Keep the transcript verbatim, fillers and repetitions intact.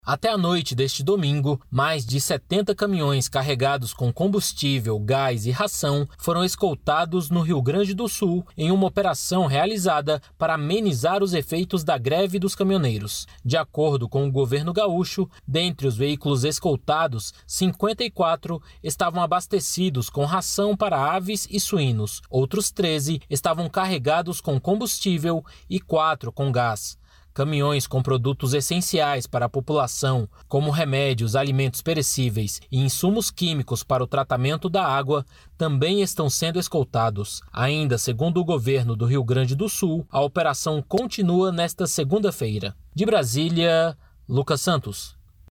Até a noite deste domingo, mais de setenta caminhões carregados com combustível, gás e ração foram escoltados no Rio Grande do Sul em uma operação realizada para amenizar os efeitos da greve dos caminhoneiros. De acordo com o governo gaúcho, dentre os veículos escoltados, cinquenta e quatro estavam abastecidos com ração para aves e suínos, outros treze estavam carregados com combustível e quatro com gás. Caminhões com produtos essenciais para a população, como remédios, alimentos perecíveis e insumos químicos para o tratamento da água, também estão sendo escoltados. Ainda segundo o governo do Rio Grande do Sul, a operação continua nesta segunda-feira. De Brasília, Lucas Santos.